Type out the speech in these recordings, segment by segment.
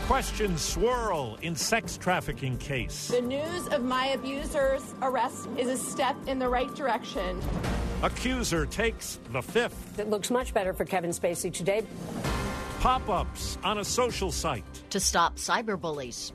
Questions swirl in sex trafficking case. The news of my abuser's arrest is a step in the right direction. Accuser takes the fifth. It looks much better for Kevin Spacey today. Pop-ups on a social site. To stop cyberbullies.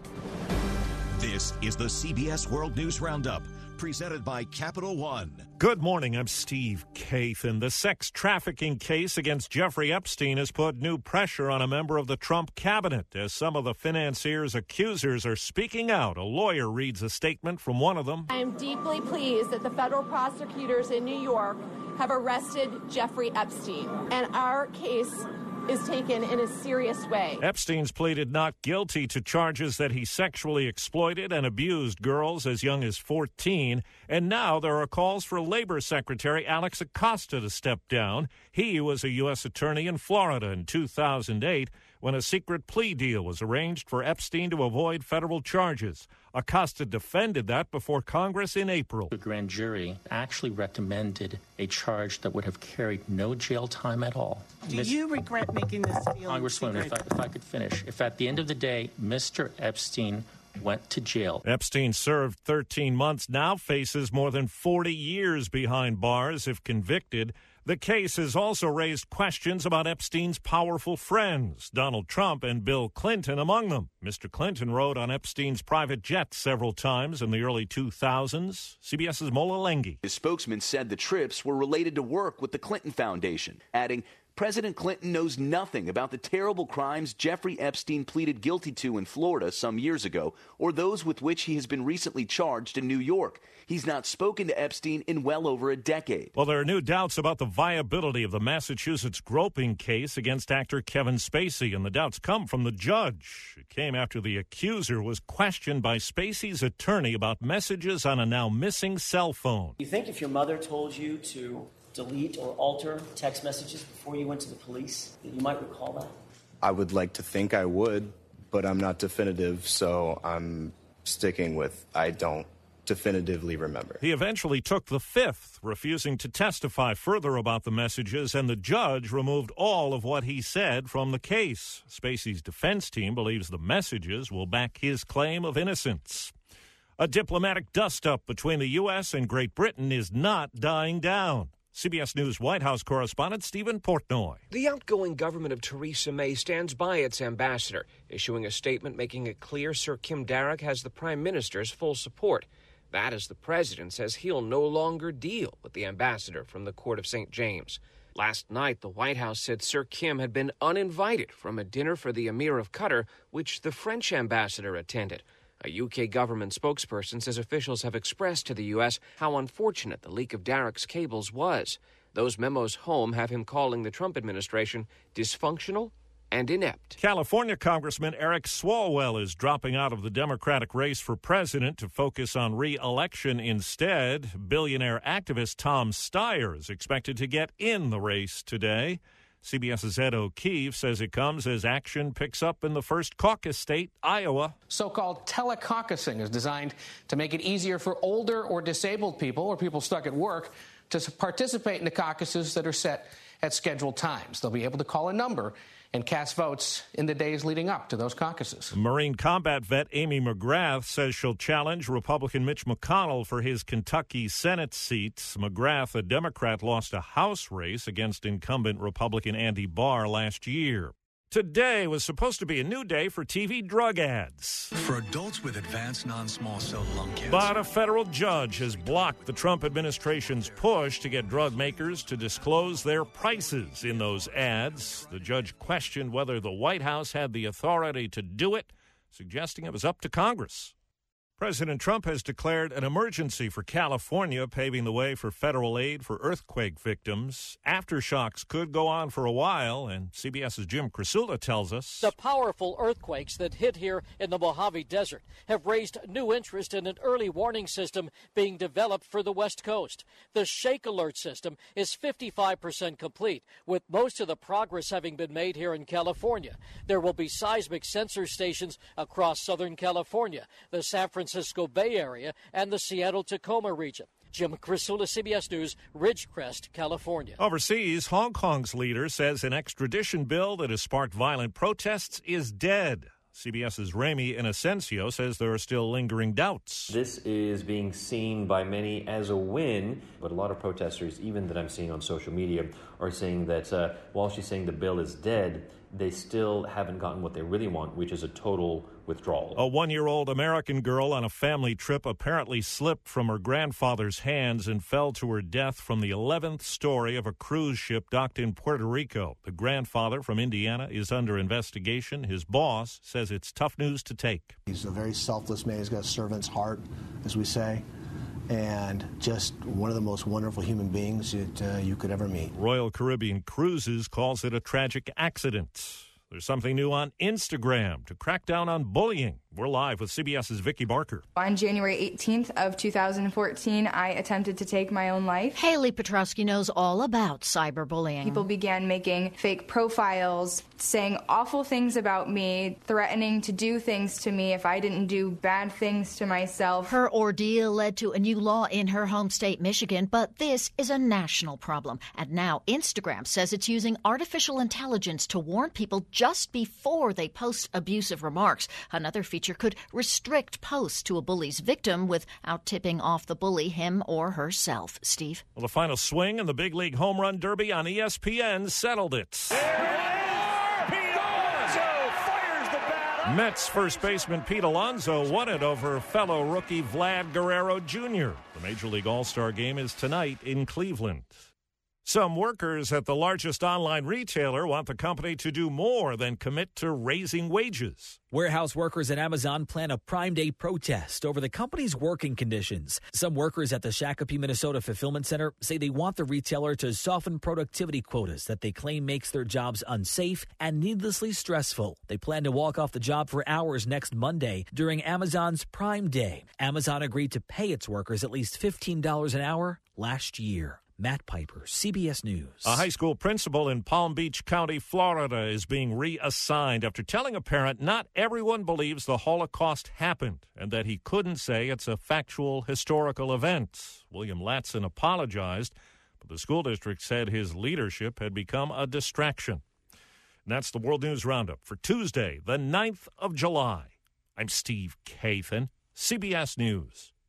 This is the CBS World News Roundup, presented by Capital One. Good morning, I'm Steve Kathan. The sex trafficking case against Jeffrey Epstein has put new pressure on a member of the Trump cabinet as some of the financier's accusers are speaking out. A lawyer reads a statement from one of them. I am deeply pleased that the federal prosecutors in New York have arrested Jeffrey Epstein, and our case is taken in a serious way. Epstein's pleaded not guilty to charges that he sexually exploited and abused girls as young as 14, and now there are calls for Labor Secretary Alex Acosta to step down. He was a U.S. attorney in Florida in 2008 when a secret plea deal was arranged for Epstein to avoid federal charges. Acosta defended that before Congress in April. The grand jury actually recommended a charge that would have carried no jail time at all. Do you regret making this deal? Congresswoman, if I could finish. If at the end of the day, Mr. Epstein went to jail. Epstein served 13 months, now faces more than 40 years behind bars if convicted. The case has also raised questions about Epstein's powerful friends, Donald Trump and Bill Clinton among them. Mr. Clinton rode on Epstein's private jet several times in the early 2000s. CBS's Mola Lenghi. His spokesman said the trips were related to work with the Clinton Foundation, adding, President Clinton knows nothing about the terrible crimes Jeffrey Epstein pleaded guilty to in Florida some years ago, or those with which he has been recently charged in New York. He's not spoken to Epstein in well over a decade. Well, there are new doubts about the viability of the Massachusetts groping case against actor Kevin Spacey, and the doubts come from the judge. It came after the accuser was questioned by Spacey's attorney about messages on a now missing cell phone. You think if your mother told you to delete or alter text messages before you went to the police, that you might recall that? I would like to think I would, but I'm not definitive, so I'm sticking with I don't definitively remember. He eventually took the fifth, refusing to testify further about the messages, and the judge removed all of what he said from the case. Spacey's defense team believes the messages will back his claim of innocence. A diplomatic dust-up between the U.S. and Great Britain is not dying down. CBS News White House correspondent Stephen Portnoy. The outgoing government of Theresa May stands by its ambassador, issuing a statement making it clear Sir Kim Darroch has the Prime Minister's full support. That as the president says he'll no longer deal with the ambassador from the Court of St. James. Last night, the White House said Sir Kim had been uninvited from a dinner for the Emir of Qatar, which the French ambassador attended. A UK government spokesperson says officials have expressed to the U.S. how unfortunate the leak of Darroch's cables was. Those memos home have him calling the Trump administration dysfunctional and inept. California Congressman Eric Swalwell is dropping out of the Democratic race for president to focus on re-election instead. Billionaire activist Tom Steyer is expected to get in the race today. CBS's Ed O'Keefe says it comes as action picks up in the first caucus state, Iowa. So-called telecaucusing is designed to make it easier for older or disabled people or people stuck at work to participate in the caucuses that are set at scheduled times. They'll be able to call a number and cast votes in the days leading up to those caucuses. Marine combat vet Amy McGrath says she'll challenge Republican Mitch McConnell for his Kentucky Senate seats. McGrath, a Democrat, lost a House race against incumbent Republican Andy Barr last year. Today was supposed to be a new day for TV drug ads. For adults with advanced non-small cell lung cancer. But a federal judge has blocked the Trump administration's push to get drug makers to disclose their prices in those ads. The judge questioned whether the White House had the authority to do it, suggesting it was up to Congress. President Trump has declared an emergency for California, paving the way for federal aid for earthquake victims. Aftershocks could go on for a while, and CBS's Jim Krasula tells us the powerful earthquakes that hit here in the Mojave Desert have raised new interest in an early warning system being developed for the West Coast. The Shake Alert system is 55% complete, with most of the progress having been made here in California. There will be seismic sensor stations across Southern California, the San Francisco Bay Area, and the Seattle-Tacoma region. Jim Krasula, CBS News, Ridgecrest, California. Overseas, Hong Kong's leader says an extradition bill that has sparked violent protests is dead. CBS's Ramy Inocencio says there are still lingering doubts. This is being seen by many as a win, but a lot of protesters, even that I'm seeing on social media, are saying that while she's saying the bill is dead, they still haven't gotten what they really want, which is a total withdrawal. A 1-year-old American girl on a family trip apparently slipped from her grandfather's hands and fell to her death from the 11th story of a cruise ship docked in Puerto Rico. The grandfather from Indiana is under investigation. His boss says it's tough news to take. He's a very selfless man. He's got a servant's heart, as we say, and just one of the most wonderful human beings that you could ever meet. Royal Caribbean Cruises calls it a tragic accident. There's something new on Instagram to crack down on bullying. We're live with CBS's Vicki Barker. On January 18th of 2014, I attempted to take my own life. Haley Petrosky knows all about cyberbullying. People began making fake profiles, saying awful things about me, threatening to do things to me if I didn't do bad things to myself. Her ordeal led to a new law in her home state, Michigan, but this is a national problem. And now Instagram says it's using artificial intelligence to warn people just before they post abusive remarks. Another feature could restrict posts to a bully's victim without tipping off the bully, him or herself. Steve? Well, the final swing in the Big League Home Run Derby on ESPN settled it. Mets first baseman Pete Alonso won it over fellow rookie Vlad Guerrero Jr. The Major League All-Star game is tonight in Cleveland. Some workers at the largest online retailer want the company to do more than commit to raising wages. Warehouse workers at Amazon plan a Prime Day protest over the company's working conditions. Some workers at the Shakopee, Minnesota Fulfillment Center say they want the retailer to soften productivity quotas that they claim makes their jobs unsafe and needlessly stressful. They plan to walk off the job for hours next Monday during Amazon's Prime Day. Amazon agreed to pay its workers at least $15 an hour last year. Matt Piper, CBS News. A high school principal in Palm Beach County, Florida, is being reassigned after telling a parent not everyone believes the Holocaust happened and that he couldn't say it's a factual historical event. William Latson apologized, but the school district said his leadership had become a distraction. And that's the World News Roundup for Tuesday, the 9th of July. I'm Steve Kathan, CBS News.